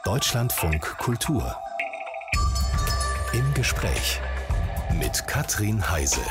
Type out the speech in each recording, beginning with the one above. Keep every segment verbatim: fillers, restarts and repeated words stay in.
Deutschlandfunk Kultur. Im Gespräch mit Katrin Heise.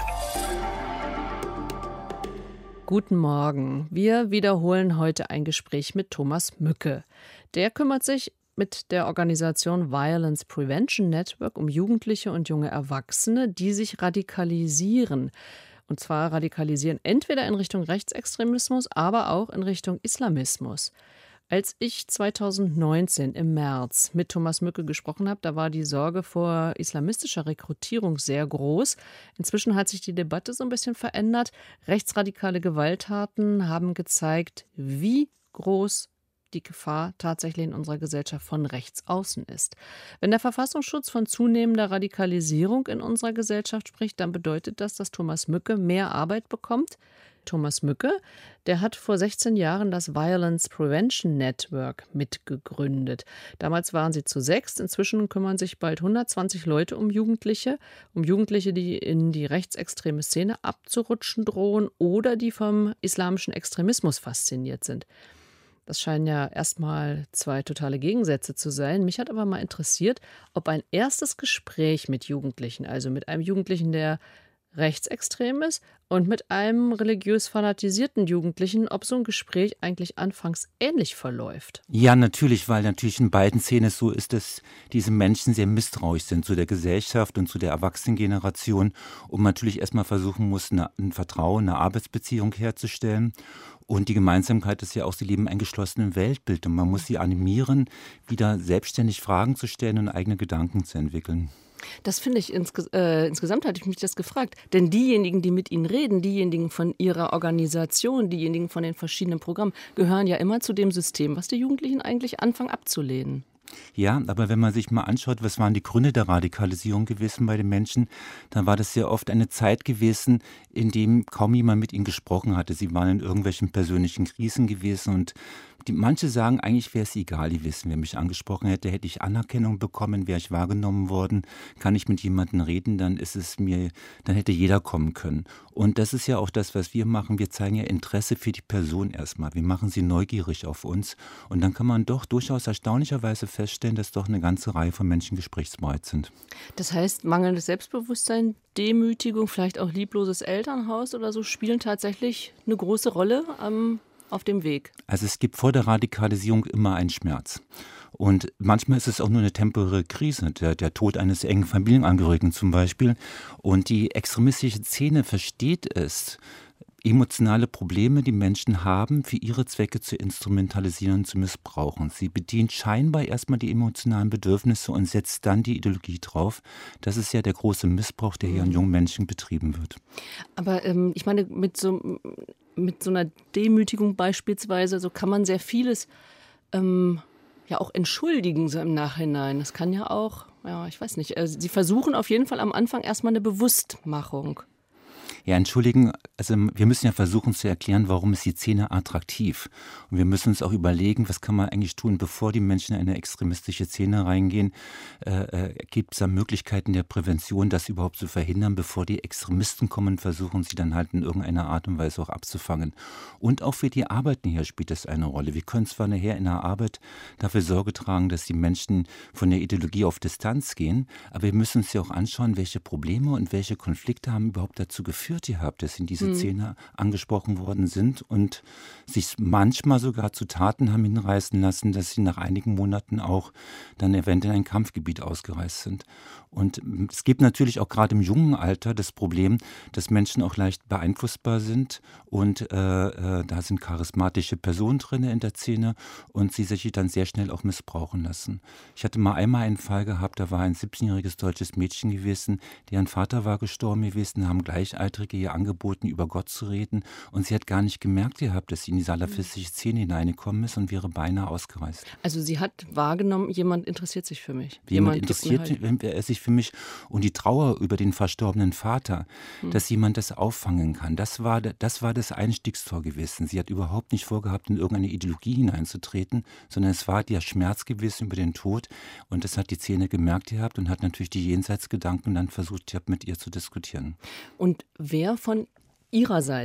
Guten Morgen. Wir wiederholen heute ein Gespräch mit Thomas Mücke. Der kümmert sich mit der Organisation Violence Prevention Network um Jugendliche und junge Erwachsene, die sich radikalisieren. Und zwar radikalisieren entweder in Richtung Rechtsextremismus, aber auch in Richtung Islamismus. Als ich zweitausendneunzehn im März mit Thomas Mücke gesprochen habe, da war die Sorge vor islamistischer Rekrutierung sehr groß. Inzwischen hat sich die Debatte so ein bisschen verändert. Rechtsradikale Gewalttaten haben gezeigt, wie groß die Gefahr tatsächlich in unserer Gesellschaft von rechts außen ist. Wenn der Verfassungsschutz von zunehmender Radikalisierung in unserer Gesellschaft spricht, dann bedeutet das, dass Thomas Mücke mehr Arbeit bekommt. Thomas Mücke, der hat vor sechzehn Jahren das Violence Prevention Network mitgegründet. Damals waren sie zu sechs, inzwischen kümmern sich bald hundertzwanzig Leute um Jugendliche, um Jugendliche, die in die rechtsextreme Szene abzurutschen drohen oder die vom islamischen Extremismus fasziniert sind. Das scheinen ja erstmal zwei totale Gegensätze zu sein. Mich hat aber mal interessiert, ob ein erstes Gespräch mit Jugendlichen, also mit einem Jugendlichen, der rechtsextrem ist, und mit einem religiös fanatisierten Jugendlichen, ob so ein Gespräch eigentlich anfangs ähnlich verläuft. Ja, natürlich, weil natürlich in beiden Szenen so ist, dass diese Menschen sehr misstrauisch sind zu der Gesellschaft und zu der Erwachsenengeneration und man natürlich erstmal versuchen muss, eine, ein Vertrauen, eine Arbeitsbeziehung herzustellen. Und die Gemeinsamkeit ist ja auch, sie leben ein geschlossenes Weltbild und man muss sie animieren, wieder selbstständig Fragen zu stellen und eigene Gedanken zu entwickeln. Das finde ich, insges- äh, insgesamt hatte ich mich das gefragt. Denn diejenigen, die mit ihnen reden, diejenigen von ihrer Organisation, diejenigen von den verschiedenen Programmen, gehören ja immer zu dem System, was die Jugendlichen eigentlich anfangen abzulehnen. Ja, aber wenn man sich mal anschaut, was waren die Gründe der Radikalisierung gewesen bei den Menschen, dann war das sehr oft eine Zeit gewesen, in dem kaum jemand mit ihnen gesprochen hatte. Sie waren in irgendwelchen persönlichen Krisen gewesen und die, manche sagen, eigentlich wäre es egal gewesen, wer mich angesprochen hätte, hätte ich Anerkennung bekommen, wäre ich wahrgenommen worden, kann ich mit jemandem reden, dann ist es mir, dann hätte jeder kommen können. Und das ist ja auch das, was wir machen. Wir zeigen ja Interesse für die Person erstmal. Wir machen sie neugierig auf uns und dann kann man doch durchaus erstaunlicherweise feststellen, dass doch eine ganze Reihe von Menschen gesprächsbereit sind. Das heißt, mangelndes Selbstbewusstsein, Demütigung, vielleicht auch liebloses Elternhaus oder so spielen tatsächlich eine große Rolle am auf dem Weg. Also es gibt vor der Radikalisierung immer einen Schmerz. Und manchmal ist es auch nur eine temporäre Krise, der, der Tod eines engen Familienangehörigen zum Beispiel. Und die extremistische Szene versteht es, emotionale Probleme, die Menschen haben, für ihre Zwecke zu instrumentalisieren und zu missbrauchen. Sie bedient scheinbar erstmal die emotionalen Bedürfnisse und setzt dann die Ideologie drauf. Das ist ja der große Missbrauch, der hier an jungen Menschen betrieben wird. Aber ähm, ich meine, mit so, mit so einer Demütigung beispielsweise, so kann man sehr vieles ähm, ja auch entschuldigen so im Nachhinein. Das kann ja auch, ja, ich weiß nicht, also Sie versuchen auf jeden Fall am Anfang erstmal eine Bewusstmachung. Ja, entschuldigen, also wir müssen ja versuchen zu erklären, warum ist die Szene attraktiv. Und wir müssen uns auch überlegen, was kann man eigentlich tun, bevor die Menschen in eine extremistische Szene reingehen. Äh, äh, gibt es da Möglichkeiten der Prävention, das überhaupt zu verhindern, bevor die Extremisten kommen, versuchen sie dann halt in irgendeiner Art und Weise auch abzufangen. Und auch für die Arbeit nachher spielt das eine Rolle. Wir können zwar nachher in der Arbeit dafür Sorge tragen, dass die Menschen von der Ideologie auf Distanz gehen, aber wir müssen uns ja auch anschauen, welche Probleme und welche Konflikte haben überhaupt dazu geführt, ihr habt, dass in diese mhm. Szene angesprochen worden sind und sich manchmal sogar zu Taten haben hinreißen lassen, dass sie nach einigen Monaten auch dann eventuell in ein Kampfgebiet ausgereist sind. Und es gibt natürlich auch gerade im jungen Alter das Problem, dass Menschen auch leicht beeinflussbar sind und äh, äh, da sind charismatische Personen drin in der Szene und sie sich dann sehr schnell auch missbrauchen lassen. Ich hatte mal einmal einen Fall gehabt, da war ein siebzehnjähriges deutsches Mädchen gewesen, deren Vater war gestorben gewesen, haben Gleichaltrige ihr angeboten, über Gott zu reden und sie hat gar nicht gemerkt gehabt, dass sie in die salafistische Szene hineingekommen ist und wäre beinahe ausgereist. Also sie hat wahrgenommen, jemand interessiert sich für mich. Jemand, jemand interessiert halt. sich für mich und die Trauer über den verstorbenen Vater, hm. dass jemand das auffangen kann, das war, das war das Einstiegstor gewesen. Sie hat überhaupt nicht vorgehabt, in irgendeine Ideologie hineinzutreten, sondern es war der Schmerz gewesen über den Tod und das hat die Szene gemerkt gehabt und hat natürlich die Jenseitsgedanken dann versucht, mit ihr zu diskutieren. Und wer von Ihrer Seite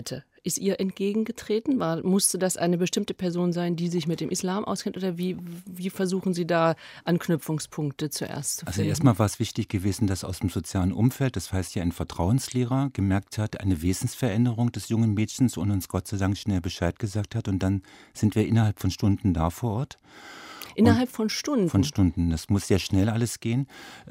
ist ihr entgegengetreten? War, musste das eine bestimmte Person sein, die sich mit dem Islam auskennt? Oder wie, wie versuchen Sie da Anknüpfungspunkte zuerst zu finden? Also erstmal war es wichtig gewesen, dass aus dem sozialen Umfeld, das heißt ja ein Vertrauenslehrer, gemerkt hat, eine Wesensveränderung des jungen Mädchens und uns Gott sei Dank schnell Bescheid gesagt hat. Und dann sind wir innerhalb von Stunden da vor Ort. Innerhalb von Stunden? Von Stunden. Das muss sehr schnell alles gehen.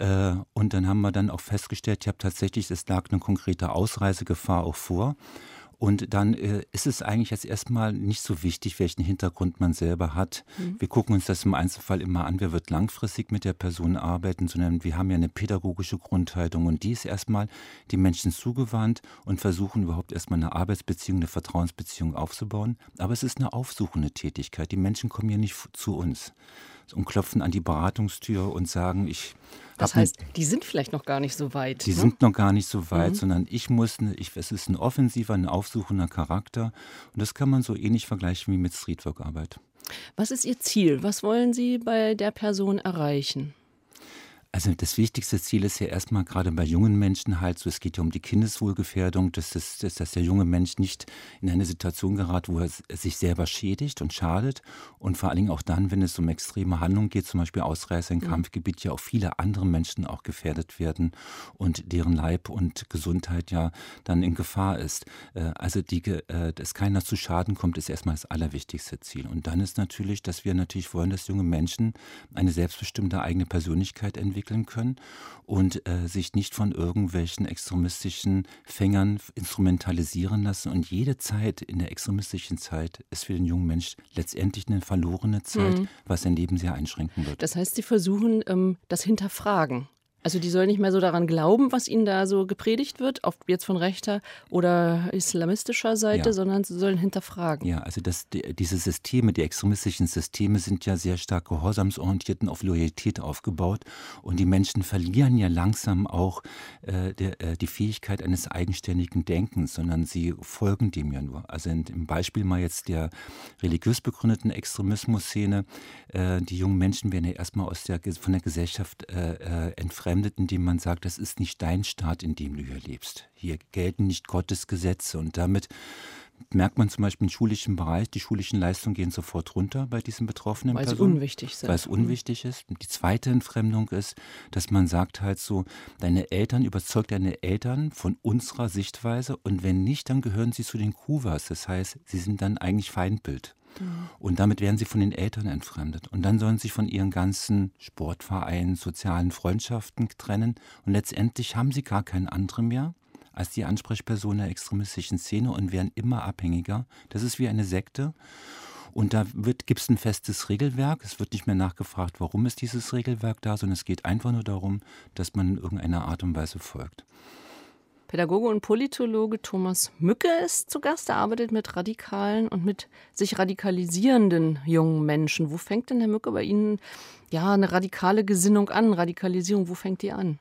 Und dann haben wir dann auch festgestellt, ich habe tatsächlich, es lag eine konkrete Ausreisegefahr auch vor. Und dann äh, ist es eigentlich jetzt erstmal nicht so wichtig, welchen Hintergrund man selber hat. Mhm. Wir gucken uns das im Einzelfall immer an, wer wird langfristig mit der Person arbeiten, sondern wir haben ja eine pädagogische Grundhaltung und die ist erstmal den Menschen zugewandt und versuchen überhaupt erstmal eine Arbeitsbeziehung, eine Vertrauensbeziehung aufzubauen. Aber es ist eine aufsuchende Tätigkeit. Die Menschen kommen ja nicht zu uns und klopfen an die Beratungstür und sagen, ich Das heißt, ne, die sind vielleicht noch gar nicht so weit. Die ne? sind noch gar nicht so weit, Mhm. sondern ich muss, ne, ich, es ist ein offensiver, ein aufsuchender Charakter und das kann man so ähnlich vergleichen wie mit Streetwork-Arbeit. Was ist Ihr Ziel? Was wollen Sie bei der Person erreichen? Also das wichtigste Ziel ist ja erstmal gerade bei jungen Menschen halt so, es geht ja um die Kindeswohlgefährdung, dass, das, dass, dass der junge Mensch nicht in eine Situation gerät, wo er sich selber schädigt und schadet und vor allen Dingen auch dann, wenn es um extreme Handlungen geht, zum Beispiel Ausreise in mhm. Kampfgebiet, ja auch viele andere Menschen auch gefährdet werden und deren Leib und Gesundheit ja dann in Gefahr ist. Also die, dass keiner zu Schaden kommt, ist erstmal das allerwichtigste Ziel. Und dann ist natürlich, dass wir natürlich wollen, dass junge Menschen eine selbstbestimmte eigene Persönlichkeit entwickeln können und äh, sich nicht von irgendwelchen extremistischen Fängern instrumentalisieren lassen. Und jede Zeit in der extremistischen Zeit ist für den jungen Mensch letztendlich eine verlorene Zeit, mhm. was sein Leben sehr einschränken wird. Das heißt, Sie versuchen ähm, das Hinterfragen. Also die sollen nicht mehr so daran glauben, was ihnen da so gepredigt wird, ob jetzt von rechter oder islamistischer Seite, ja. sondern sie sollen hinterfragen. Ja, also das, die, diese Systeme, die extremistischen Systeme sind ja sehr stark gehorsamsorientiert und auf Loyalität aufgebaut und die Menschen verlieren ja langsam auch äh, der, äh, die Fähigkeit eines eigenständigen Denkens, sondern sie folgen dem ja nur. Also in, im Beispiel mal jetzt der religiös begründeten Extremismus-Szene, äh, die jungen Menschen werden ja erstmal aus der, von der Gesellschaft äh, entfremdet, indem man sagt, das ist nicht dein Staat, in dem du hier lebst. Hier gelten nicht Gottes Gesetze und damit merkt man zum Beispiel im schulischen Bereich, die schulischen Leistungen gehen sofort runter bei diesen betroffenen Weil Personen. Weil es unwichtig sind. Weil es unwichtig ist. Und die zweite Entfremdung ist, dass man sagt halt so, deine Eltern, überzeugt deine Eltern von unserer Sichtweise und wenn nicht, dann gehören sie zu den Kuvas. Das heißt, sie sind dann eigentlich Feindbild. Und damit werden sie von den Eltern entfremdet. Und dann sollen sie sich von ihren ganzen Sportvereinen, sozialen Freundschaften trennen. Und letztendlich haben sie gar keinen anderen mehr als die Ansprechperson der extremistischen Szene und werden immer abhängiger. Das ist wie eine Sekte. Und da gibt es ein festes Regelwerk. Es wird nicht mehr nachgefragt, warum ist dieses Regelwerk da, sondern es geht einfach nur darum, dass man in irgendeiner Art und Weise folgt. Pädagoge und Politologe Thomas Mücke ist zu Gast. Er arbeitet mit radikalen und mit sich radikalisierenden jungen Menschen. Wo fängt denn, Herr Mücke, bei Ihnen ja eine radikale Gesinnung an? Radikalisierung, wo fängt die an?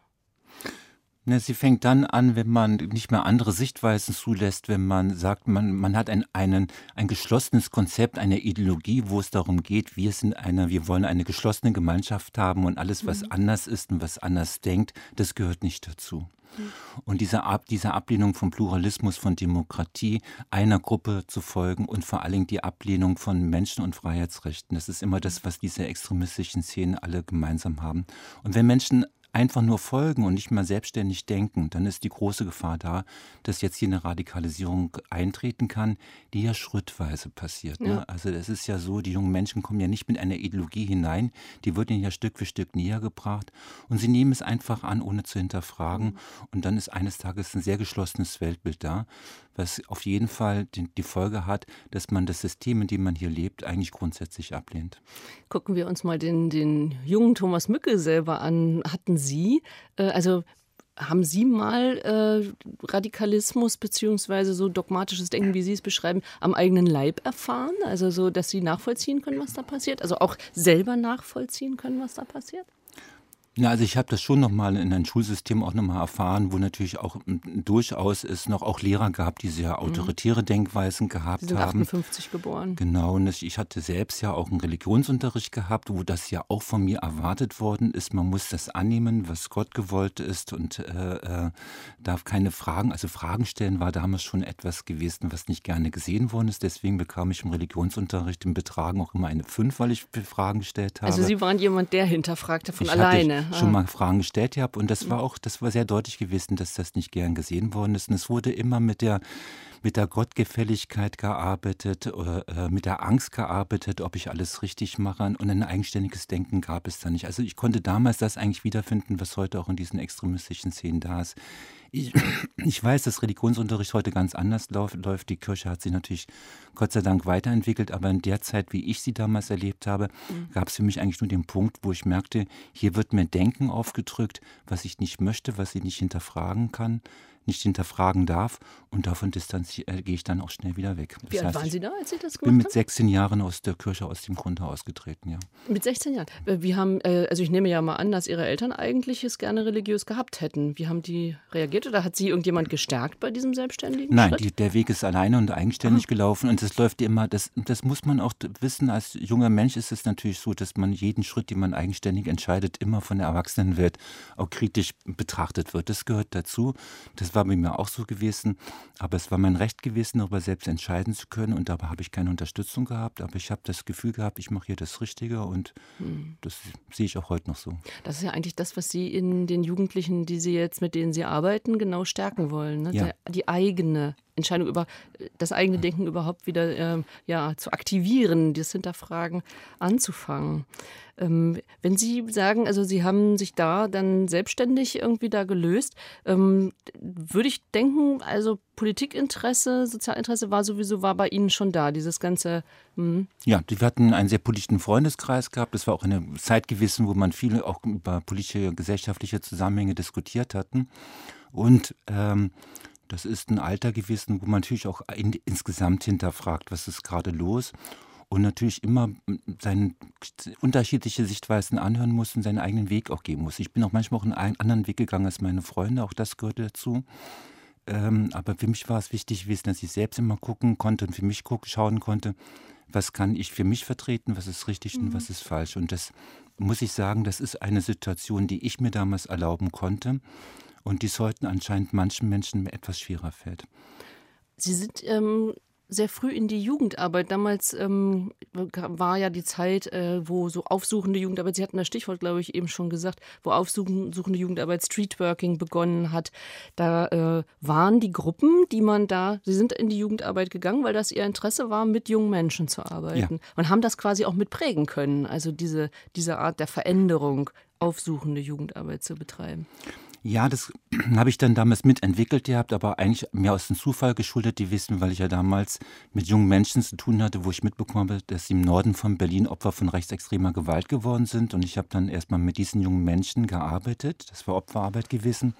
Na, sie fängt dann an, wenn man nicht mehr andere Sichtweisen zulässt, wenn man sagt, man, man hat ein, einen, ein geschlossenes Konzept, eine Ideologie, wo es darum geht, wir sind eine, wir wollen eine geschlossene Gemeinschaft haben und alles, was mhm. anders ist und was anders denkt, das gehört nicht dazu. Und diese, Ab, diese Ablehnung von Pluralismus, von Demokratie, einer Gruppe zu folgen und vor allen Dingen die Ablehnung von Menschen- und Freiheitsrechten, das ist immer das, was diese extremistischen Szenen alle gemeinsam haben. Und wenn Menschen einfach nur folgen und nicht mehr selbstständig denken, dann ist die große Gefahr da, dass jetzt hier eine Radikalisierung eintreten kann, die ja schrittweise passiert. Ne? Ja. Also es ist ja so, die jungen Menschen kommen ja nicht mit einer Ideologie hinein, die wird ihnen ja Stück für Stück näher gebracht und sie nehmen es einfach an, ohne zu hinterfragen mhm. und dann ist eines Tages ein sehr geschlossenes Weltbild da, was auf jeden Fall die, die Folge hat, dass man das System, in dem man hier lebt, eigentlich grundsätzlich ablehnt. Gucken wir uns mal den, den jungen Thomas Mücke selber an. Hatten Sie, äh, also haben Sie mal äh, Radikalismus beziehungsweise so dogmatisches Denken, wie Sie es beschreiben, am eigenen Leib erfahren? Also so, dass Sie nachvollziehen können, was da passiert? Also auch selber nachvollziehen können, was da passiert? Ja, also ich habe das schon nochmal in einem Schulsystem auch nochmal erfahren, wo natürlich auch m, durchaus es noch auch Lehrer gab, die sehr autoritäre Denkweisen gehabt Sie sind haben. achtundfünfzig geboren. Genau, und ich hatte selbst ja auch einen Religionsunterricht gehabt, wo das ja auch von mir erwartet worden ist. Man muss das annehmen, was Gott gewollt ist und äh, äh, darf keine Fragen, also Fragen stellen war damals schon etwas gewesen, was nicht gerne gesehen worden ist. Deswegen bekam ich im Religionsunterricht im Betragen auch immer eine fünf, weil ich Fragen gestellt habe. Also Sie waren jemand, der hinterfragte von Ich alleine. hatte schon Ah. mal Fragen gestellt gehabt und das war auch, das war sehr deutlich gewesen, dass das nicht gern gesehen worden ist. Und es wurde immer mit der mit der Gottgefälligkeit gearbeitet oder äh, mit der Angst gearbeitet, ob ich alles richtig mache. Und ein eigenständiges Denken gab es da nicht. Also ich konnte damals das eigentlich wiederfinden, was heute auch in diesen extremistischen Szenen da ist. Ich, ich weiß, dass Religionsunterricht heute ganz anders lauf, läuft. Die Kirche hat sich natürlich Gott sei Dank weiterentwickelt, aber in der Zeit, wie ich sie damals erlebt habe, mhm. gab es für mich eigentlich nur den Punkt, wo ich merkte, hier wird mir Denken aufgedrückt, was ich nicht möchte, was ich nicht hinterfragen kann, nicht hinterfragen darf und davon distanziere, äh, gehe ich dann auch schnell wieder weg. Das Wie alt heißt, waren Sie da, als Sie das ich gemacht bin mit haben? sechzehn Jahren aus der Kirche aus dem Grunde ausgetreten, ja. Mit sechzehn Jahren. Äh, Wie haben, äh, also ich nehme ja mal an, dass Ihre Eltern eigentlich es gerne religiös gehabt hätten. Wie haben die reagiert oder hat Sie irgendjemand gestärkt bei diesem selbstständigen Nein, Schritt? die, der Weg ist alleine und eigenständig gelaufen und das läuft immer, das, das muss man auch wissen, als junger Mensch ist es natürlich so, dass man jeden Schritt, den man eigenständig entscheidet, immer von der Erwachsenenwelt auch kritisch betrachtet wird. Das gehört dazu, das war bei mir auch so gewesen, aber es war mein Recht gewesen, darüber selbst entscheiden zu können und dabei habe ich keine Unterstützung gehabt, aber ich habe das Gefühl gehabt, ich mache hier das Richtige und hm. das sehe ich auch heute noch so. Das ist ja eigentlich das, was Sie in den Jugendlichen, die Sie jetzt, mit denen Sie arbeiten, genau stärken wollen. Ne? Ja. Der, die eigene Entscheidung über das eigene Denken überhaupt wieder ähm, ja, zu aktivieren, das Hinterfragen anzufangen. Ähm, wenn Sie sagen, also Sie haben sich da dann selbstständig irgendwie da gelöst, ähm, würde ich denken, also Politikinteresse, Sozialinteresse war sowieso war bei Ihnen schon da, dieses ganze... Mh. Ja, wir hatten einen sehr politischen Freundeskreis gehabt. Das war auch eine Zeit gewesen, wo man viel auch über politische, gesellschaftliche Zusammenhänge diskutiert hatten. Und ähm, das ist ein Alter gewesen, wo man natürlich auch in, insgesamt hinterfragt, was ist gerade los. Und natürlich immer seine unterschiedliche Sichtweisen anhören muss und seinen eigenen Weg auch gehen muss. Ich bin auch manchmal auch einen anderen Weg gegangen als meine Freunde, auch das gehörte dazu. Ähm, aber für mich war es wichtig gewesen, dass ich selbst immer gucken konnte und für mich gucken, schauen konnte, was kann ich für mich vertreten, was ist richtig mhm. und was ist falsch. Und das muss ich sagen, das ist eine Situation, die ich mir damals erlauben konnte und die es heute anscheinend manchen Menschen etwas schwerer fällt. Sie sind ähm, sehr früh in die Jugendarbeit. Damals ähm, war ja die Zeit, äh, wo so aufsuchende Jugendarbeit, Sie hatten das Stichwort, glaube ich, eben schon gesagt, wo aufsuchende Jugendarbeit, Streetworking begonnen hat. Da äh, waren die Gruppen, die man da, Sie sind in die Jugendarbeit gegangen, weil das Ihr Interesse war, mit jungen Menschen zu arbeiten. Ja. Und haben das quasi auch mitprägen können, also diese, diese Art der Veränderung, aufsuchende Jugendarbeit zu betreiben. Ja, das habe ich dann damals mitentwickelt gehabt, aber eigentlich mehr aus dem Zufall geschuldet gewesen, weil ich ja damals mit jungen Menschen zu tun hatte, wo ich mitbekommen habe, dass sie im Norden von Berlin Opfer von rechtsextremer Gewalt geworden sind. Und ich habe dann erstmal mit diesen jungen Menschen gearbeitet. Das war Opferarbeit gewesen.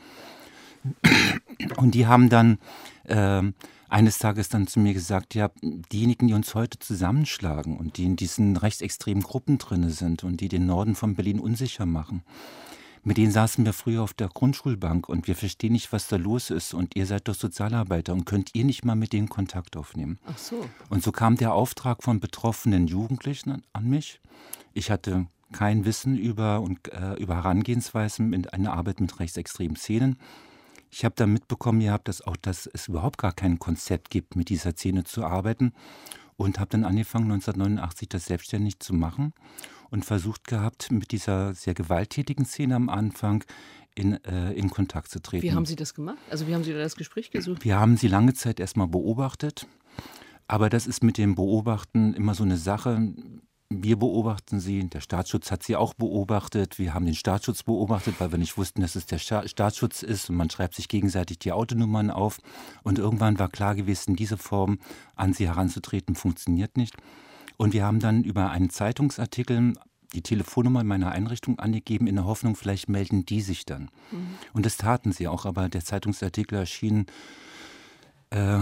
Und die haben dann äh, eines Tages dann zu mir gesagt, ja, diejenigen, die uns heute zusammenschlagen und die in diesen rechtsextremen Gruppen drin sind und die den Norden von Berlin unsicher machen, mit denen saßen wir früher auf der Grundschulbank und wir verstehen nicht, was da los ist und ihr seid doch Sozialarbeiter und könnt ihr nicht mal mit denen Kontakt aufnehmen? Ach so. Und so kam der Auftrag von betroffenen Jugendlichen an mich. Ich hatte kein Wissen über, und, äh, über Herangehensweisen in einer Arbeit mit rechtsextremen Szenen. Ich habe dann mitbekommen gehabt, dass auch dass es überhaupt gar kein Konzept gibt, mit dieser Szene zu arbeiten und habe dann angefangen, neunzehnhundertneunundachtzig das selbstständig zu machen. Und versucht gehabt, mit dieser sehr gewalttätigen Szene am Anfang in, äh, in Kontakt zu treten. Wie haben Sie das gemacht? Also wie haben Sie da das Gespräch gesucht? Wir haben sie lange Zeit erstmal beobachtet, aber das ist mit dem Beobachten immer so eine Sache. Wir beobachten sie, der Staatsschutz hat sie auch beobachtet, wir haben den Staatsschutz beobachtet, weil wir nicht wussten, dass es der Sta- Staatsschutz ist und man schreibt sich gegenseitig die Autonummern auf und irgendwann war klar gewesen, diese Form an sie heranzutreten funktioniert nicht. Und wir haben dann über einen Zeitungsartikel die Telefonnummer meiner Einrichtung angegeben, in der Hoffnung, vielleicht melden die sich dann. Mhm. Und das taten sie auch, aber der Zeitungsartikel erschien äh,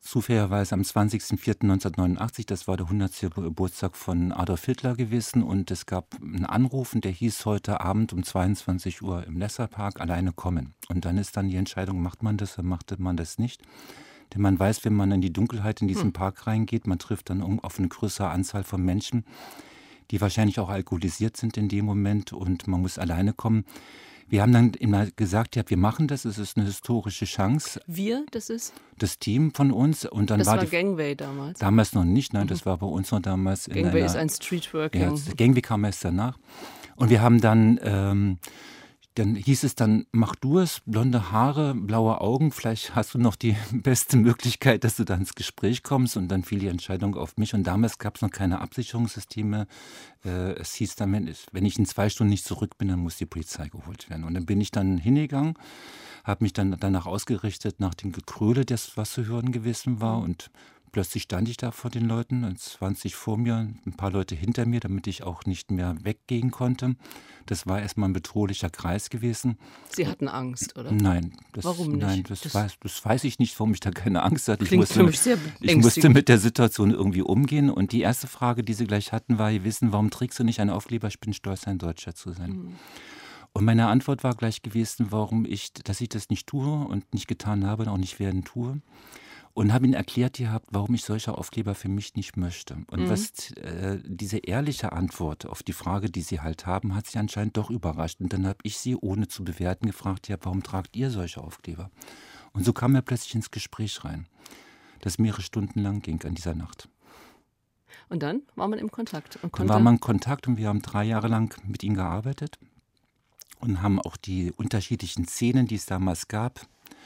zufälligerweise am zwanzigsten vierten neunzehnhundertneunundachtzig, das war der hundertste Geburtstag von Adolf Hitler gewesen und es gab einen Anruf und der hieß heute Abend um zweiundzwanzig Uhr im Lesserpark alleine kommen. Und dann ist dann die Entscheidung, macht man das oder macht man das nicht? Denn man weiß, wenn man in die Dunkelheit in diesen hm. Park reingeht, man trifft dann auf eine größere Anzahl von Menschen, die wahrscheinlich auch alkoholisiert sind in dem Moment und man muss alleine kommen. Wir haben dann immer gesagt, ja, wir machen das, es ist eine historische Chance. Wir, das ist? Das Team von uns. Und dann das war, war die, Gangway damals? Damals noch nicht, nein, mhm. das war bei uns noch damals. Gangway in einer, ist ein Streetworking. Ja, Gangway kam erst danach. Und wir haben dann... Ähm, Dann hieß es dann, mach du es, blonde Haare, blaue Augen, vielleicht hast du noch die beste Möglichkeit, dass du dann ins Gespräch kommst und dann fiel die Entscheidung auf mich und damals gab es noch keine Absicherungssysteme. Äh, es hieß dann, wenn ich in zwei Stunden nicht zurück bin, dann muss die Polizei geholt werden. Und dann bin ich dann hingegangen, habe mich dann danach ausgerichtet, nach dem Gekröle, das was zu hören gewesen war und plötzlich stand ich da vor den Leuten, zwanzig vor mir, ein paar Leute hinter mir, damit ich auch nicht mehr weggehen konnte. Das war erstmal ein bedrohlicher Kreis gewesen. Sie hatten Angst, oder? Nein. Das, Warum nicht? Nein, das, das, weiß, das weiß ich nicht, warum ich da keine Angst hatte. Ich klingt musste, für mich sehr ich musste mit der Situation irgendwie umgehen. Und die erste Frage, die sie gleich hatten, war, ihr wissen, warum trägst du nicht einen Aufkleber, ich bin stolz, ein Deutscher zu sein. Mhm. Und meine Antwort war gleich gewesen, warum ich, dass ich das nicht tue und nicht getan habe und auch nicht werden tue. Und habe ihnen erklärt gehabt, warum ich solche Aufkleber für mich nicht möchte. Und mhm. was äh, diese ehrliche Antwort auf die Frage, die sie halt haben, hat sie anscheinend doch überrascht. Und dann habe ich sie, ohne zu bewerten, gefragt, ja, warum tragt ihr solche Aufkleber? Und so kam er plötzlich ins Gespräch rein, das mehrere Stunden lang ging an dieser Nacht. Und dann war man im Kontakt? Und dann war man in Kontakt und wir haben drei Jahre lang mit ihm gearbeitet und haben auch die unterschiedlichen Szenen, die es damals gab,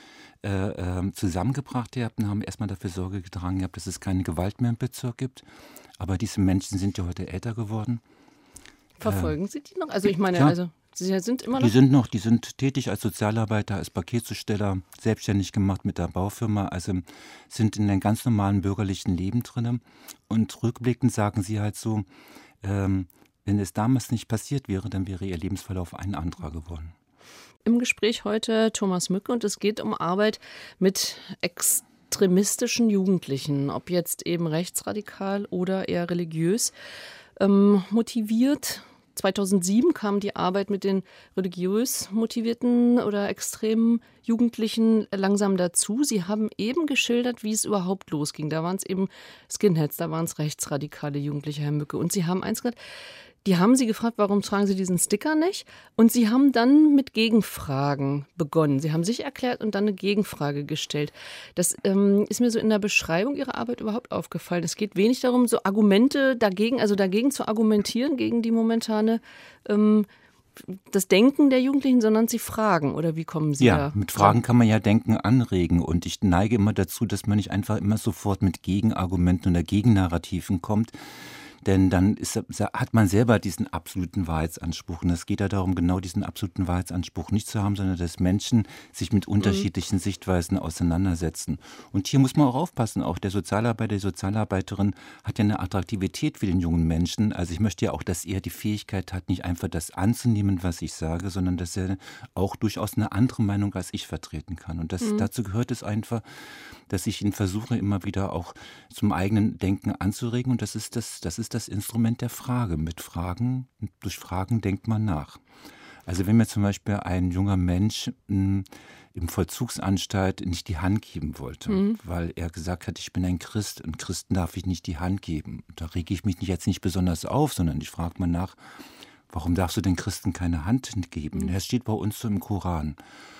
Äh, zusammengebracht gehabt und haben erstmal dafür Sorge getragen gehabt, dass es keine Gewalt mehr im Bezirk gibt. Aber diese Menschen sind ja heute älter geworden. Verfolgen äh, Sie die noch? Also ich meine, ja, also Sie sind immer noch... Die sind noch, die sind tätig als Sozialarbeiter, als Paketzusteller, selbstständig gemacht mit der Baufirma, also sind in einem ganz normalen bürgerlichen Leben drin. Und rückblickend sagen sie halt so, ähm, wenn es damals nicht passiert wäre, dann wäre ihr Lebensverlauf ein anderer geworden. Im Gespräch heute Thomas Mücke und es geht um Arbeit mit extremistischen Jugendlichen, ob jetzt eben rechtsradikal oder eher religiös ähm, motiviert. zweitausendsieben kam die Arbeit mit den religiös motivierten oder extremen Jugendlichen langsam dazu. Sie haben eben geschildert, wie es überhaupt losging. Da waren es eben Skinheads, da waren es rechtsradikale Jugendliche, Herr Mücke. Und Sie haben eins gesagt, die haben Sie gefragt, warum tragen Sie diesen Sticker nicht? Und Sie haben dann mit Gegenfragen begonnen. Sie haben sich erklärt und dann eine Gegenfrage gestellt. Das ähm, ist mir so in der Beschreibung Ihrer Arbeit überhaupt aufgefallen. Es geht wenig darum, so Argumente dagegen, also dagegen zu argumentieren, gegen die momentane, ähm, das Denken der Jugendlichen, sondern Sie fragen. Oder wie kommen Sie ja, da? Ja, mit Fragen kann man ja Denken anregen. Und ich neige immer dazu, dass man nicht einfach immer sofort mit Gegenargumenten oder Gegennarrativen kommt. Denn dann ist, hat man selber diesen absoluten Wahrheitsanspruch. Und es geht ja darum, genau diesen absoluten Wahrheitsanspruch nicht zu haben, sondern dass Menschen sich mit unterschiedlichen mhm. Sichtweisen auseinandersetzen. Und hier muss man auch aufpassen. Auch der Sozialarbeiter, die Sozialarbeiterin hat ja eine Attraktivität für den jungen Menschen. Also ich möchte ja auch, dass er die Fähigkeit hat, nicht einfach das anzunehmen, was ich sage, sondern dass er auch durchaus eine andere Meinung als ich vertreten kann. Und das, mhm. dazu gehört es einfach, dass ich ihn versuche, immer wieder auch zum eigenen Denken anzuregen. Und das ist das, das ist das Instrument der Frage. Mit Fragen, durch Fragen denkt man nach. Also wenn mir zum Beispiel ein junger Mensch mh, im Vollzugsanstalt nicht die Hand geben wollte, mhm. weil er gesagt hat, ich bin ein Christ und Christen darf ich nicht die Hand geben. Da rege ich mich jetzt nicht besonders auf, sondern ich frage mal nach, warum darfst du den Christen keine Hand geben? Mhm. Das steht bei uns so im Koran.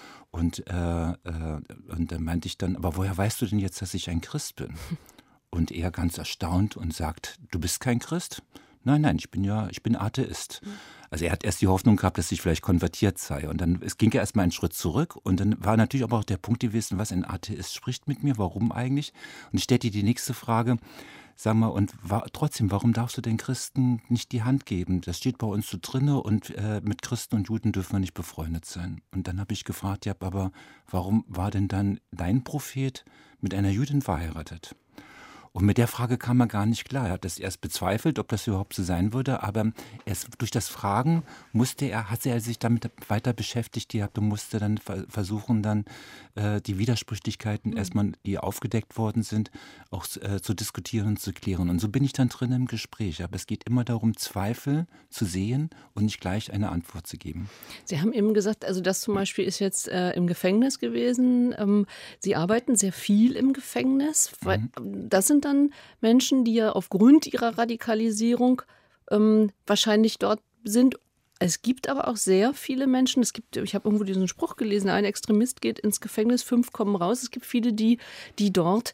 Und, äh, äh, und da meinte ich dann, aber woher weißt du denn jetzt, dass ich ein Christ bin? Und er ganz erstaunt und sagt, du bist kein Christ? Nein, nein, ich bin ja, ich bin Atheist. Mhm. Also er hat erst die Hoffnung gehabt, dass ich vielleicht konvertiert sei. Und dann es ging er erstmal einen Schritt zurück. Und dann war natürlich aber auch der Punkt gewesen, was ein Atheist spricht mit mir, warum eigentlich? Und ich stellte die nächste Frage, sag mal, und war, trotzdem, warum darfst du den Christen nicht die Hand geben? Das steht bei uns so drinne und äh, mit Christen und Juden dürfen wir nicht befreundet sein. Und dann habe ich gefragt, ja, aber warum war denn dann dein Prophet mit einer Jüdin verheiratet? Und mit der Frage kam er gar nicht klar. Er hat das erst bezweifelt, ob das überhaupt so sein würde, aber erst durch das Fragen musste er, hat er sich damit weiter beschäftigt gehabt und musste dann versuchen, dann äh, die Widersprüchlichkeiten mhm. erstmal, die aufgedeckt worden sind, auch äh, zu diskutieren und zu klären. Und so bin ich dann drin im Gespräch. Aber es geht immer darum, Zweifel zu sehen und nicht gleich eine Antwort zu geben. Sie haben eben gesagt, also das zum Beispiel ist jetzt äh, im Gefängnis gewesen. Ähm, Sie arbeiten sehr viel im Gefängnis. Weil, mhm. Das sind dann Menschen, die ja aufgrund ihrer Radikalisierung ähm, wahrscheinlich dort sind. Es gibt aber auch sehr viele Menschen, es gibt, ich habe irgendwo diesen Spruch gelesen, ein Extremist geht ins Gefängnis, fünf kommen raus. Es gibt viele, die, die dort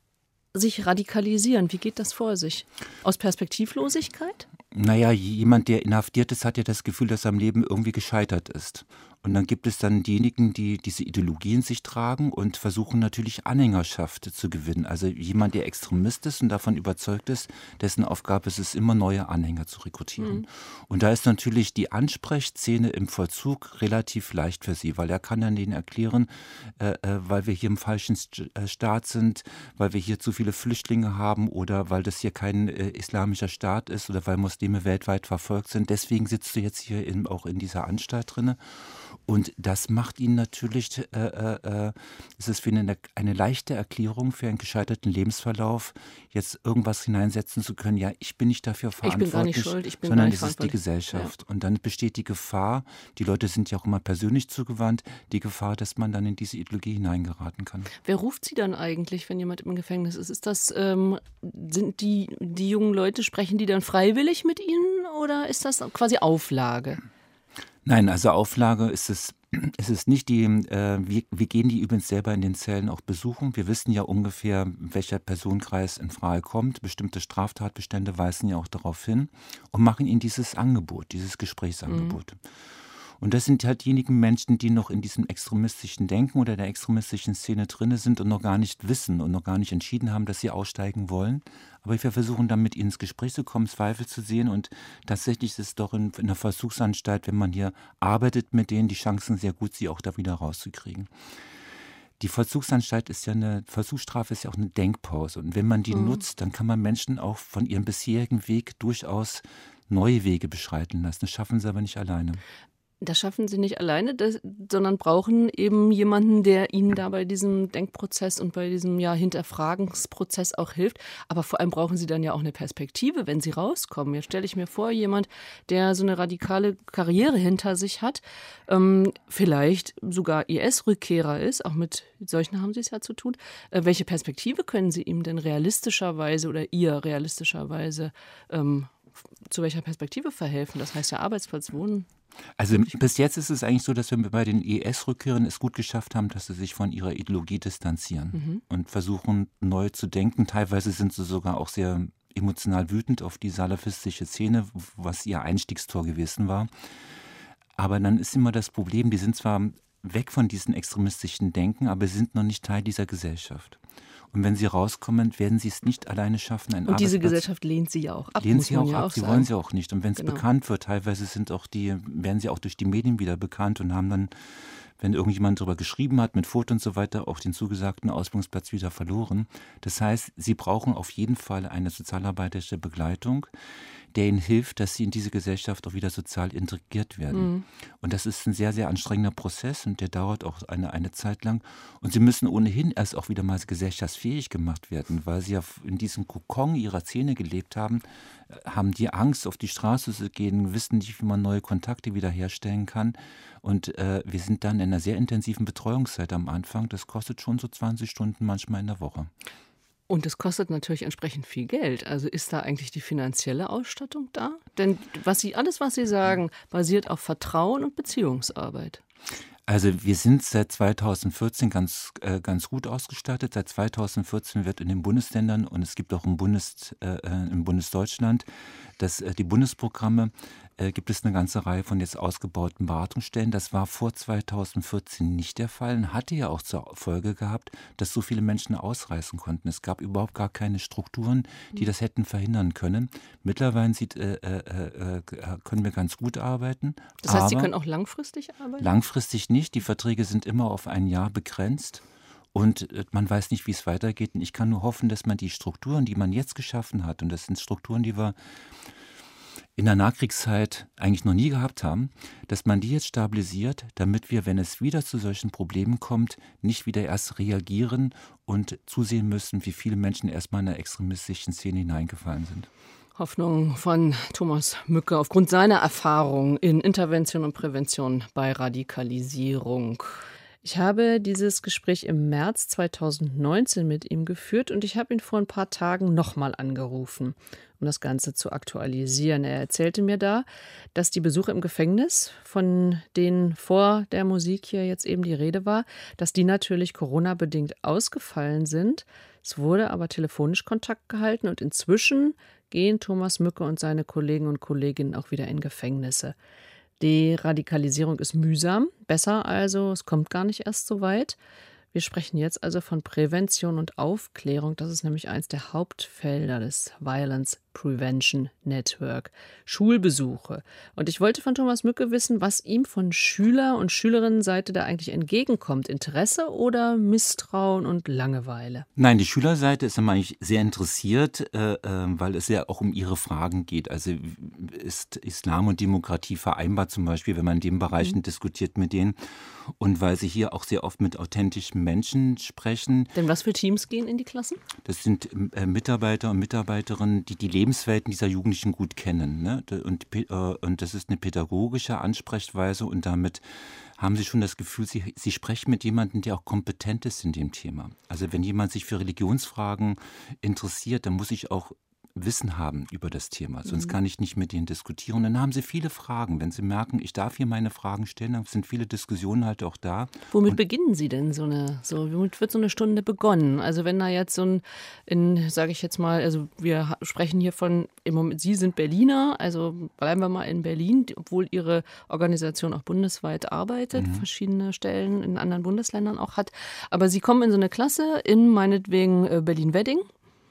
sich radikalisieren. Wie geht das vor sich? Aus Perspektivlosigkeit? Naja, jemand, der inhaftiert ist, hat ja das Gefühl, dass er am Leben irgendwie gescheitert ist. Und dann gibt es dann diejenigen, die diese Ideologie in sich tragen und versuchen natürlich Anhängerschaft zu gewinnen. Also jemand, der Extremist ist und davon überzeugt ist, dessen Aufgabe ist es, immer neue Anhänger zu rekrutieren. Mhm. Und da ist natürlich die Ansprechszene im Vollzug relativ leicht für sie, weil er kann dann denen erklären, äh, weil wir hier im falschen Staat sind, weil wir hier zu viele Flüchtlinge haben oder weil das hier kein äh, islamischer Staat ist oder weil Muslime weltweit verfolgt sind. Deswegen sitzt du jetzt hier in, auch in dieser Anstalt drinne. Und das macht ihn natürlich, äh, äh, es ist für ihn eine, eine leichte Erklärung für einen gescheiterten Lebensverlauf, jetzt irgendwas hineinsetzen zu können, ja, ich bin nicht dafür verantwortlich, ich bin gar nicht schuld, ich bin sondern gar nicht es ist die Gesellschaft. Ja. Und dann besteht die Gefahr, die Leute sind ja auch immer persönlich zugewandt, die Gefahr, dass man dann in diese Ideologie hineingeraten kann. Wer ruft Sie dann eigentlich, wenn jemand im Gefängnis ist? Ist das, ähm, sind die, die jungen Leute, sprechen die dann freiwillig mit Ihnen oder ist das quasi Auflage? Nein, also Auflage ist es, es ist nicht die, äh, wir, wir gehen die übrigens selber in den Zellen auch besuchen. Wir wissen ja ungefähr, welcher Personenkreis in Frage kommt. Bestimmte Straftatbestände weisen ja auch darauf hin und machen ihnen dieses Angebot, dieses Gesprächsangebot. Mhm. Und das sind halt diejenigen Menschen, die noch in diesem extremistischen Denken oder der extremistischen Szene drin sind und noch gar nicht wissen und noch gar nicht entschieden haben, dass sie aussteigen wollen. Aber wir versuchen dann mit ihnen ins Gespräch zu kommen, Zweifel zu sehen. Und tatsächlich ist es doch in, in einer Versuchsanstalt, wenn man hier arbeitet mit denen, die Chancen sehr gut, sie auch da wieder rauszukriegen. Die Vollzugsanstalt ist ja eine, Vollzugsstrafe ist ja auch eine Denkpause. Und wenn man die mhm. nutzt, dann kann man Menschen auch von ihrem bisherigen Weg durchaus neue Wege beschreiten lassen. Das schaffen sie aber nicht alleine. Das schaffen Sie nicht alleine, das, sondern brauchen eben jemanden, der Ihnen da bei diesem Denkprozess und bei diesem ja, Hinterfragensprozess auch hilft. Aber vor allem brauchen Sie dann ja auch eine Perspektive, wenn Sie rauskommen. Jetzt stelle ich mir vor, jemand, der so eine radikale Karriere hinter sich hat, ähm, vielleicht sogar I S-Rückkehrer ist, auch mit solchen haben Sie es ja zu tun. Äh, welche Perspektive können Sie ihm denn realistischerweise oder ihr realistischerweise ähm, zu welcher Perspektive verhelfen? Das heißt ja Arbeitsplatz, Wohnen. Also bis jetzt ist es eigentlich so, dass wir bei den I S-Rückkehrern es gut geschafft haben, dass sie sich von ihrer Ideologie distanzieren mhm. und versuchen neu zu denken. Teilweise sind sie sogar auch sehr emotional wütend auf die salafistische Szene, was ihr Einstiegstor gewesen war. Aber dann ist immer das Problem, die sind zwar weg von diesem extremistischen Denken, aber sie sind noch nicht Teil dieser Gesellschaft. Und wenn sie rauskommen, werden sie es nicht alleine schaffen. Einen und diese Gesellschaft lehnt sie ja auch ab. Lehnt sie auch ab, auch sie wollen sie auch nicht. Und wenn es genau. bekannt wird, teilweise sind auch die, werden sie auch durch die Medien wieder bekannt und haben dann, wenn irgendjemand darüber geschrieben hat, mit Foto und so weiter, auch den zugesagten Ausbildungsplatz wieder verloren. Das heißt, sie brauchen auf jeden Fall eine sozialarbeiterische Begleitung, der ihnen hilft, dass sie in diese Gesellschaft auch wieder sozial integriert werden. Mhm. Und das ist ein sehr, sehr anstrengender Prozess und der dauert auch eine, eine Zeit lang. Und sie müssen ohnehin erst auch wieder mal gesellschaftsfähig gemacht werden, weil sie ja in diesem Kokon ihrer Szene gelebt haben, haben die Angst, auf die Straße zu gehen, wissen nicht, wie man neue Kontakte wiederherstellen kann. Und äh, wir sind dann in einer sehr intensiven Betreuungszeit am Anfang. Das kostet schon so zwanzig Stunden manchmal in der Woche. Und es kostet natürlich entsprechend viel Geld. Also ist da eigentlich die finanzielle Ausstattung da? Denn was Sie, alles, was Sie sagen, basiert auf Vertrauen und Beziehungsarbeit. Also wir sind seit zweitausendvierzehn ganz, äh, ganz gut ausgestattet. Seit zweitausendvierzehn wird in den Bundesländern und es gibt auch im, Bundes, äh, im Bundesdeutschland das, äh, die Bundesprogramme, äh, gibt es eine ganze Reihe von jetzt ausgebauten Beratungsstellen. Das war vor zweitausendvierzehn nicht der Fall und hatte ja auch zur Folge gehabt, dass so viele Menschen ausreisen konnten. Es gab überhaupt gar keine Strukturen, die das hätten verhindern können. Mittlerweile sieht, äh, äh, äh, können wir ganz gut arbeiten. Das heißt, Sie können auch langfristig arbeiten? Langfristig nicht. Die Verträge sind immer auf ein Jahr begrenzt. und man weiß nicht, wie es weitergeht. Und ich kann nur hoffen, dass man die Strukturen, die man jetzt geschaffen hat, und das sind Strukturen, die wir in der Nachkriegszeit eigentlich noch nie gehabt haben, dass man die jetzt stabilisiert, damit wir, wenn es wieder zu solchen Problemen kommt, nicht wieder erst reagieren und zusehen müssen, wie viele Menschen erstmal in der extremistischen Szene hineingefallen sind. Hoffnung von Thomas Mücke aufgrund seiner Erfahrung in Intervention und Prävention bei Radikalisierung. Ich habe dieses Gespräch im März zweitausendneunzehn mit ihm geführt und ich habe ihn vor ein paar Tagen nochmal angerufen, um das Ganze zu aktualisieren. Er erzählte mir da, dass die Besuche im Gefängnis, von denen vor der Musik hier jetzt eben die Rede war, dass die natürlich Corona-bedingt ausgefallen sind. Es wurde aber telefonisch Kontakt gehalten und inzwischen gehen Thomas Mücke und seine Kollegen und Kolleginnen auch wieder in Gefängnisse. Die Radikalisierung ist mühsam, besser also, es kommt gar nicht erst so weit. Wir sprechen jetzt also von Prävention und Aufklärung. Das ist nämlich eins der Hauptfelder des Violence Prevention Network. Schulbesuche. Und ich wollte von Thomas Mücke wissen, was ihm von Schüler- und Schülerinnenseite da eigentlich entgegenkommt. Interesse oder Misstrauen und Langeweile? Nein, die Schülerseite ist immer eigentlich sehr interessiert, äh, weil es ja auch um ihre Fragen geht. Also ist Islam und Demokratie vereinbar zum Beispiel, wenn man in den Bereichen mhm. diskutiert mit denen. Und weil sie hier auch sehr oft mit authentischen Menschen sprechen. Denn was für Teams gehen in die Klassen? Das sind äh, Mitarbeiter und Mitarbeiterinnen, die die Lebenswelten dieser Jugendlichen gut kennen. Ne? Und, äh, und das ist eine pädagogische Ansprechweise und damit haben sie schon das Gefühl, sie, sie sprechen mit jemandem, der auch kompetent ist in dem Thema. Also wenn jemand sich für Religionsfragen interessiert, dann muss ich auch Wissen haben über das Thema, sonst kann ich nicht mit denen diskutieren. Und dann haben sie viele Fragen. Wenn sie merken, ich darf hier meine Fragen stellen, dann sind viele Diskussionen halt auch da. Womit Und beginnen Sie denn so eine, so, womit wird so eine Stunde begonnen? Also wenn da jetzt so ein, in, sage ich jetzt mal, also wir sprechen hier von, im Moment, Sie sind Berliner, also bleiben wir mal in Berlin, obwohl Ihre Organisation auch bundesweit arbeitet, mhm. verschiedene Stellen in anderen Bundesländern auch hat. Aber Sie kommen in so eine Klasse in meinetwegen Berlin-Wedding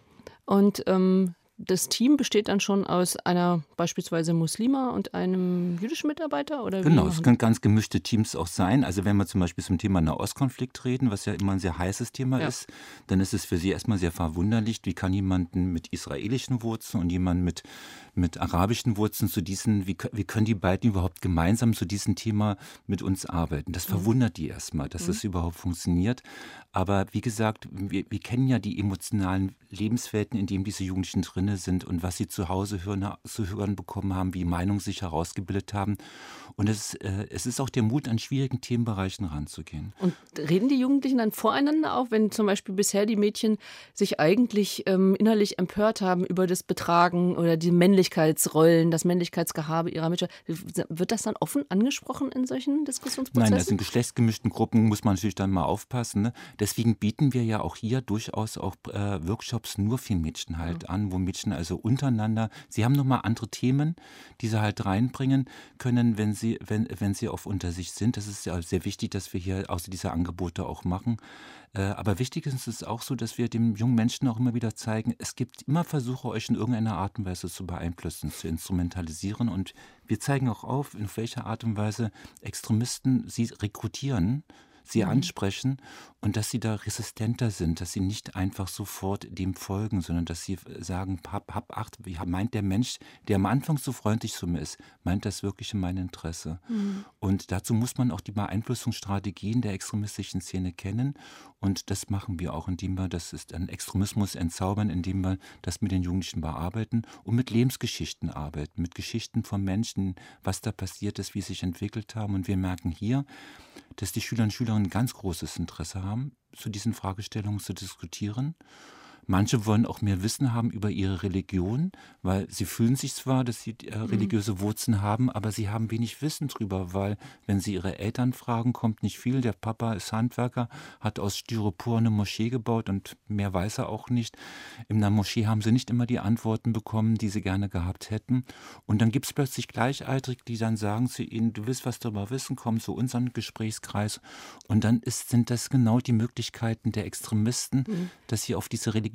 und ähm, das Team besteht dann schon aus einer beispielsweise Muslima und einem jüdischen Mitarbeiter? Oder genau, es können ganz gemischte Teams auch sein. Also wenn wir zum Beispiel zum Thema Nahostkonflikt reden, was ja immer ein sehr heißes Thema ja. ist, dann ist es für Sie erstmal sehr verwunderlich, wie kann jemanden mit israelischen Wurzeln und jemand mit, mit arabischen Wurzeln zu diesen, wie, wie können die beiden überhaupt gemeinsam zu diesem Thema mit uns arbeiten? Das verwundert mhm. die erstmal, dass mhm. das überhaupt funktioniert. Aber wie gesagt, wir, wir kennen ja die emotionalen Lebenswelten, in denen diese Jugendlichen drin sind und was sie zu Hause hören, zu hören bekommen haben, wie Meinungen sich herausgebildet haben. Und es, äh, es ist auch der Mut, an schwierigen Themenbereichen ranzugehen. Und reden die Jugendlichen dann voreinander auch, wenn zum Beispiel bisher die Mädchen sich eigentlich ähm, innerlich empört haben über das Betragen oder die Männlichkeitsrollen, das Männlichkeitsgehabe ihrer Mitschüler? Wird das dann offen angesprochen in solchen Diskussionsprozessen? Nein, also in geschlechtsgemischten Gruppen muss man natürlich dann mal aufpassen. Ne? Deswegen bieten wir ja auch hier durchaus auch äh, Workshops nur für Mädchen halt ja. an, wo Mädchen also untereinander, sie haben nochmal andere Themen, die sie halt reinbringen können, wenn sie, wenn, wenn sie auf unter sich sind. Das ist ja sehr wichtig, dass wir hier außer diese Angebote auch machen. Äh, aber wichtig ist es auch so, dass wir dem jungen Menschen auch immer wieder zeigen, es gibt immer Versuche, euch in irgendeiner Art und Weise zu beeinflussen, zu instrumentalisieren. Und wir zeigen auch auf, in welcher Art und Weise Extremisten sie rekrutieren, sie mhm. ansprechen und dass sie da resistenter sind, dass sie nicht einfach sofort dem folgen, sondern dass sie sagen, hab, hab Acht, wie meint der Mensch, der am Anfang so freundlich zu mir ist, meint das wirklich in mein Interesse? Mhm. Und dazu muss man auch die Beeinflussungsstrategien der extremistischen Szene kennen und das machen wir auch, indem wir das ist an Extremismus entzaubern, indem wir das mit den Jugendlichen bearbeiten und mit Lebensgeschichten arbeiten, mit Geschichten von Menschen, was da passiert ist, wie sie sich entwickelt haben und wir merken hier, dass die Schüler und Schülerinnen ein ganz großes Interesse haben, zu diesen Fragestellungen zu diskutieren. Manche wollen auch mehr Wissen haben über ihre Religion, weil sie fühlen sich zwar, dass sie äh, religiöse Wurzeln haben, aber sie haben wenig Wissen drüber, weil wenn sie ihre Eltern fragen, kommt nicht viel. Der Papa ist Handwerker, hat aus Styropor eine Moschee gebaut und mehr weiß er auch nicht. In der Moschee haben sie nicht immer die Antworten bekommen, die sie gerne gehabt hätten. Und dann gibt es plötzlich Gleichaltrige, die dann sagen zu ihnen, du willst was darüber wissen, komm zu unserem Gesprächskreis. Und dann ist, sind das genau die Möglichkeiten der Extremisten, mhm. dass sie auf diese Religion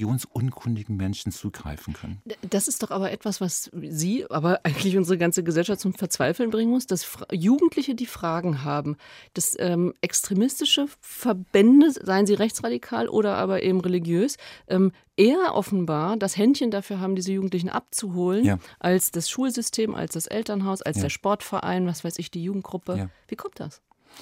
religionsunkundigen Menschen zugreifen können. Das ist doch aber etwas, was Sie, aber eigentlich unsere ganze Gesellschaft zum Verzweifeln bringen muss, dass Fra- Jugendliche, die Fragen haben, dass ähm, extremistische Verbände, seien sie rechtsradikal oder aber eben religiös, ähm, eher offenbar das Händchen dafür haben, diese Jugendlichen abzuholen, ja. als das Schulsystem, als das Elternhaus, als ja. der Sportverein, was weiß ich, die Jugendgruppe. Ja. Wie kommt das?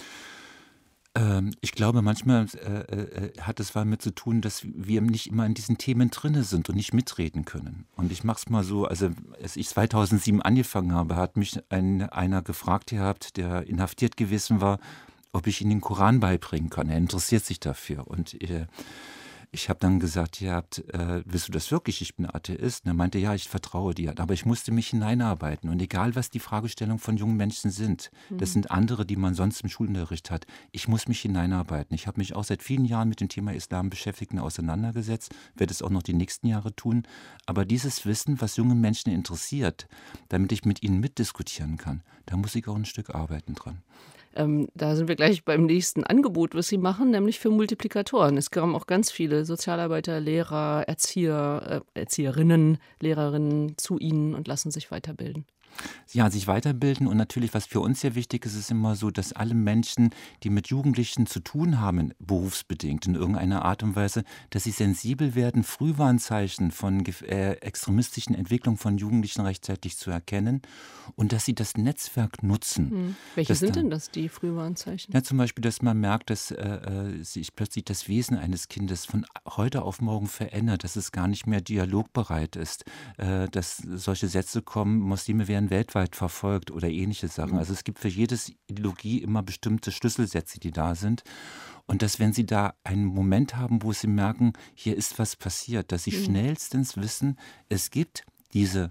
Ähm, ich glaube, manchmal äh, äh, hat es damit zu tun, dass wir nicht immer in diesen Themen drin sind und nicht mitreden können. Und ich mache es mal so, also als ich zweitausendsieben angefangen habe, hat mich ein, einer gefragt gehabt, der inhaftiert gewesen war, ob ich ihm den Koran beibringen kann. Er interessiert sich dafür. Und äh, ich habe dann gesagt, ihr habt, äh, willst du das wirklich? Ich bin Atheist. Und er meinte, ja, ich vertraue dir. Aber ich musste mich hineinarbeiten. Und egal, was die Fragestellungen von jungen Menschen sind, mhm. das sind andere, die man sonst im Schulunterricht hat. Ich muss mich hineinarbeiten. Ich habe mich auch seit vielen Jahren mit dem Thema Islam beschäftigt und auseinandergesetzt, werde es auch noch die nächsten Jahre tun. Aber dieses Wissen, was junge Menschen interessiert, damit ich mit ihnen mitdiskutieren kann, da muss ich auch ein Stück arbeiten dran. Ähm, da sind wir gleich beim nächsten Angebot, was Sie machen, nämlich für Multiplikatoren. Es kommen auch ganz viele Sozialarbeiter, Lehrer, Erzieher, äh, Erzieherinnen, Lehrerinnen zu Ihnen und lassen sich weiterbilden. Ja, sich weiterbilden und natürlich, was für uns sehr wichtig ist, ist immer so, dass alle Menschen, die mit Jugendlichen zu tun haben, berufsbedingt in irgendeiner Art und Weise, dass sie sensibel werden, Frühwarnzeichen von äh, extremistischen Entwicklungen von Jugendlichen rechtzeitig zu erkennen und dass sie das Netzwerk nutzen. Hm. Welche sind da, denn das, die Frühwarnzeichen? Ja, zum Beispiel, dass man merkt, dass äh, sich plötzlich das Wesen eines Kindes von heute auf morgen verändert, dass es gar nicht mehr dialogbereit ist, äh, dass solche Sätze kommen, Muslime werden weltweit verfolgt oder ähnliche Sachen. Also es gibt für jedes Ideologie immer bestimmte Schlüsselsätze, die da sind. Und dass, wenn Sie da einen Moment haben, wo Sie merken, hier ist was passiert, dass Sie mhm. schnellstens wissen, es gibt diese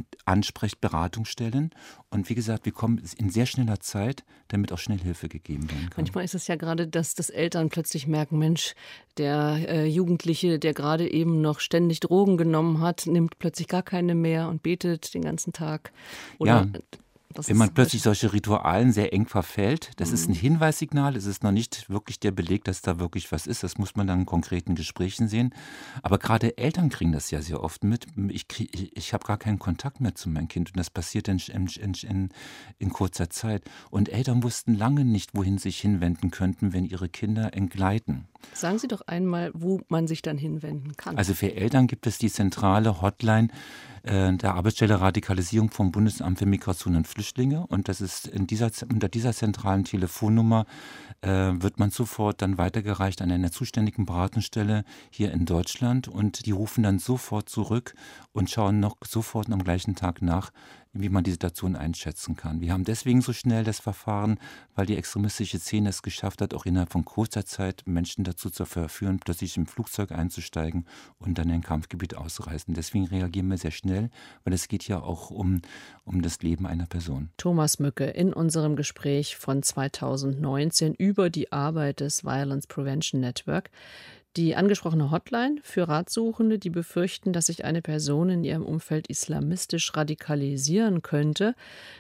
Ansprechberatungsstellen und wie gesagt, wir kommen in sehr schneller Zeit, damit auch schnell Hilfe gegeben werden kann. Manchmal ist es ja gerade, dass das Eltern plötzlich merken, Mensch, der äh, Jugendliche, der gerade eben noch ständig Drogen genommen hat, nimmt plötzlich gar keine mehr und betet den ganzen Tag. Oder ja. Wenn man plötzlich solche Ritualen sehr eng verfällt, das mhm. ist ein Hinweissignal, es ist noch nicht wirklich der Beleg, dass da wirklich was ist, das muss man dann in konkreten Gesprächen sehen. Aber gerade Eltern kriegen das ja sehr oft mit. Ich, krieg, ich, ich habe gar keinen Kontakt mehr zu meinem Kind und das passiert in, in, in, in kurzer Zeit. Und Eltern wussten lange nicht, wohin sie sich hinwenden könnten, wenn ihre Kinder entgleiten. Sagen Sie doch einmal, wo man sich dann hinwenden kann. Also für Eltern gibt es die zentrale Hotline äh, der Arbeitsstelle Radikalisierung vom Bundesamt für Migration und Flüchtlinge. Und das ist in dieser, unter dieser zentralen Telefonnummer äh, wird man sofort dann weitergereicht an einer zuständigen Beratungsstelle hier in Deutschland. Und die rufen dann sofort zurück und schauen noch sofort am gleichen Tag nach, wie man die Situation einschätzen kann. Wir haben deswegen so schnell das Verfahren, weil die extremistische Szene es geschafft hat, auch innerhalb von kurzer Zeit Menschen dazu zu verführen, plötzlich im Flugzeug einzusteigen und dann in ein Kampfgebiet auszureisen. Deswegen reagieren wir sehr schnell, weil es geht ja auch um, um das Leben einer Person. Thomas Mücke in unserem Gespräch von zweitausendneunzehn über die Arbeit des Violence Prevention Network. Die angesprochene Hotline für Ratsuchende, die befürchten, dass sich eine Person in ihrem Umfeld islamistisch radikalisieren könnte.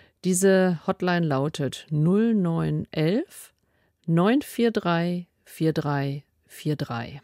Diese Hotline lautet null neun elf neun vier drei vier drei vier drei.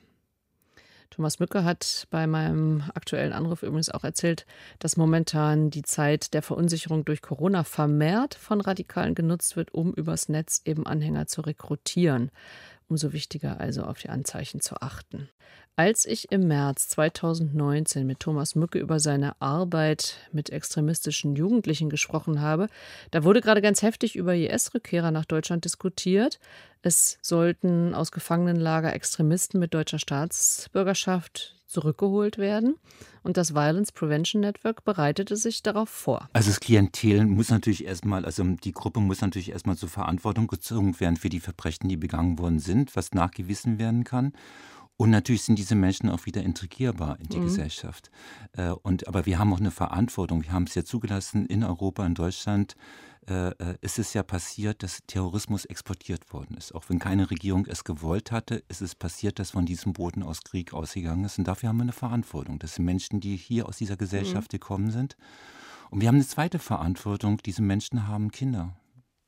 Thomas Mücke hat bei meinem aktuellen Anruf übrigens auch erzählt, dass momentan die Zeit der Verunsicherung durch Corona vermehrt von Radikalen genutzt wird, um übers Netz eben Anhänger zu rekrutieren. Umso wichtiger also auf die Anzeichen zu achten. Als ich im März zweitausendneunzehn mit Thomas Mücke über seine Arbeit mit extremistischen Jugendlichen gesprochen habe, da wurde gerade ganz heftig über I S-Rückkehrer nach Deutschland diskutiert. Es sollten aus Gefangenenlager Extremisten mit deutscher Staatsbürgerschaft zurückgeholt werden. Und das Violence Prevention Network bereitete sich darauf vor. Also das Klientel muss natürlich erstmal, also die Gruppe muss natürlich erstmal zur Verantwortung gezogen werden für die Verbrechen, die begangen worden sind, was nachgewiesen werden kann. Und natürlich sind diese Menschen auch wieder integrierbar in die mhm. Gesellschaft. Und, aber wir haben auch eine Verantwortung. Wir haben es ja zugelassen in Europa, in Deutschland. Äh, ist es ja passiert, dass Terrorismus exportiert worden ist. Auch wenn keine Regierung es gewollt hatte, ist es passiert, dass von diesem Boden aus Krieg ausgegangen ist. Und dafür haben wir eine Verantwortung. Das sind Menschen, die hier aus dieser Gesellschaft mhm. gekommen sind. Und wir haben eine zweite Verantwortung. Diese Menschen haben Kinder.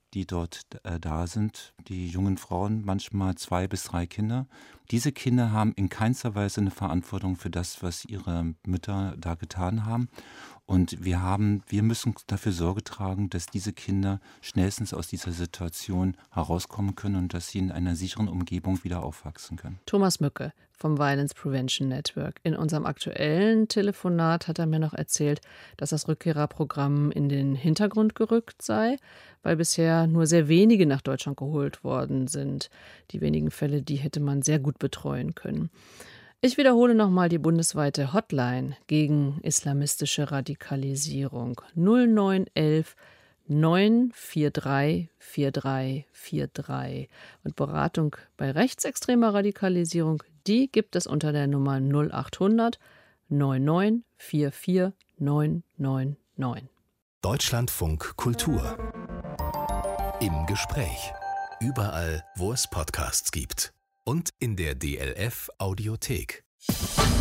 die dort äh, da sind, die jungen Frauen, manchmal zwei bis drei Kinder. Diese Kinder haben in keinster Weise eine Verantwortung für das, was ihre Mütter da getan haben. Und wir haben, wir müssen dafür Sorge tragen, dass diese Kinder schnellstens aus dieser Situation herauskommen können und dass sie in einer sicheren Umgebung wieder aufwachsen können. Thomas Mücke vom Violence Prevention Network. In unserem aktuellen Telefonat hat er mir noch erzählt, dass das Rückkehrerprogramm in den Hintergrund gerückt sei, weil bisher nur sehr wenige nach Deutschland geholt worden sind. Die wenigen Fälle, die hätte man sehr gut betreuen können. Ich wiederhole nochmal die bundesweite Hotline gegen islamistische Radikalisierung. null neun elf neun vier drei vier drei vier drei. Und Beratung bei rechtsextremer Radikalisierung, die gibt es unter der Nummer null acht hundert neun neun vier vier neun neun neun. Deutschlandfunk Kultur. Im Gespräch. Überall, wo es Podcasts gibt. Und in der D L F Audiothek.